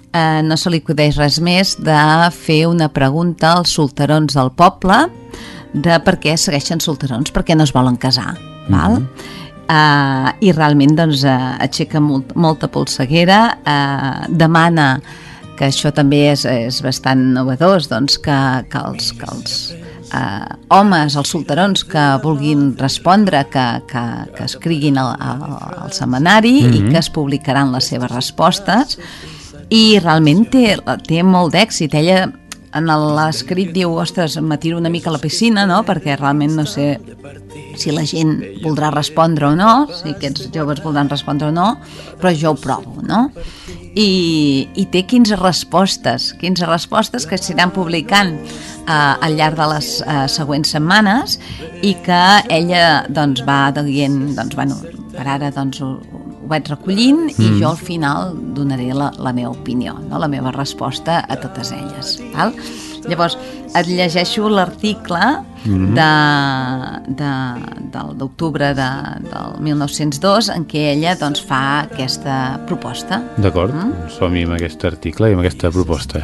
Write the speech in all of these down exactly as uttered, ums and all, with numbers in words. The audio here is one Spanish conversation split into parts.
eh, no se li acudeix res més de fer una pregunta als solterons del poble de per què segueixen solterons, per què no es volen casar, mm-hmm. val? Uh, i realment doncs, uh, aixeca molt, molta polseguera, uh, demana, que això també és, és bastant novedós, doncs, que, que els, que els uh, homes, els solterons que vulguin respondre, que, que, que escriguin al, al, al setmanari mm-hmm. i que es publicaran les seves respostes, i realment té, té molt d'èxit. Ella en l'escrit diu, ostres, me tiro una mica a la piscina, no? Perquè realment no sé si la gent voldrà respondre o no, si aquests joves voldran respondre o no, però jo ho provo, no? I, i té quinze respostes, quinze respostes que s'aniran publicant eh, al llarg de les eh, següents setmanes i que ella doncs, va dient, doncs, bueno, per ara doncs, ho, ho vaig recollint mm. i jo al final donaré la, la meva opinió, no? La meva resposta a totes elles. Val? Llavors, et llegeixo l'article mm-hmm. de, de, del, d'octubre de, del mil nou-cents dos en què ella doncs, fa aquesta proposta. D'acord, mm? Som-hi amb aquest article i amb aquesta proposta.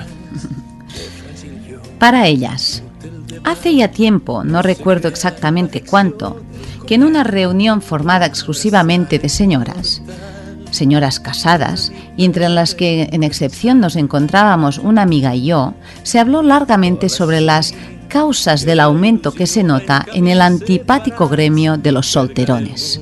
Para ellas. Hace ya tiempo, no recuerdo exactamente cuánto, que en una reunión formada exclusivamente de señoras, señoras casadas, y entre las que en excepción nos encontrábamos una amiga y yo, se habló largamente sobre las causas del aumento que se nota en el antipático gremio de los solterones.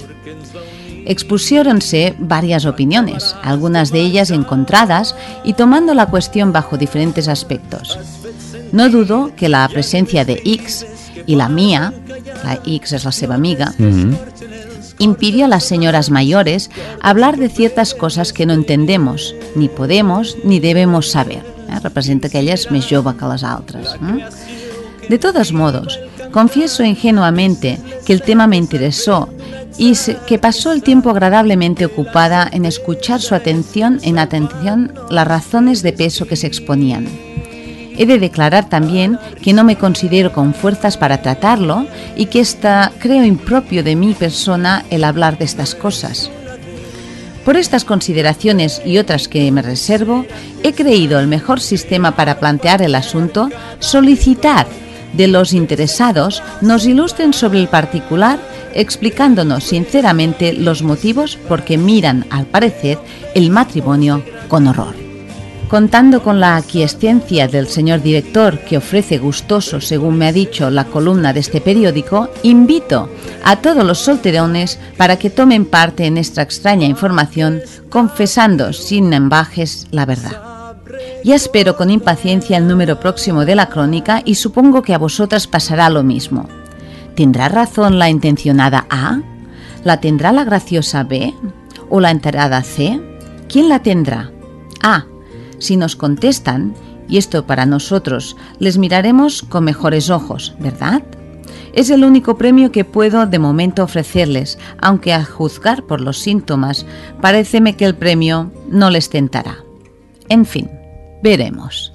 Expusiéronse varias opiniones, algunas de ellas encontradas y tomando la cuestión bajo diferentes aspectos. No dudo que la presencia de X y la mía, la X es la seva amiga, mm-hmm. impidió a las señoras mayores hablar de ciertas cosas que no entendemos, ni podemos ni debemos saber. Eh? Representa que ella és més jove que les altres. Eh? De todos modos, confieso ingenuamente que el tema me interesó y que pasó el tiempo agradablemente ocupada en escuchar su atención, en atención las razones de peso que se exponían. He de declarar también que no me considero con fuerzas para tratarlo y que está, creo impropio de mi persona el hablar de estas cosas. Por estas consideraciones y otras que me reservo, he creído el mejor sistema para plantear el asunto solicitar de los interesados nos ilustren sobre el particular, explicándonos sinceramente los motivos por que miran, al parecer, el matrimonio con horror. Contando con la aquiescencia del señor director, que ofrece gustoso, según me ha dicho, la columna de este periódico, invito a todos los solterones para que tomen parte en esta extraña información, confesando sin ambajes la verdad. Ya espero con impaciencia el número próximo de la crónica y supongo que a vosotras pasará lo mismo. ¿Tendrá razón la intencionada A? ¿La tendrá la graciosa B? ¿O la enterada C? ¿Quién la tendrá? A. Si nos contestan, y esto para nosotros, les miraremos con mejores ojos, ¿verdad? Es el único premio que puedo de momento ofrecerles, aunque a juzgar por los síntomas, paréceme que el premio no les tentará. En fin, veremos.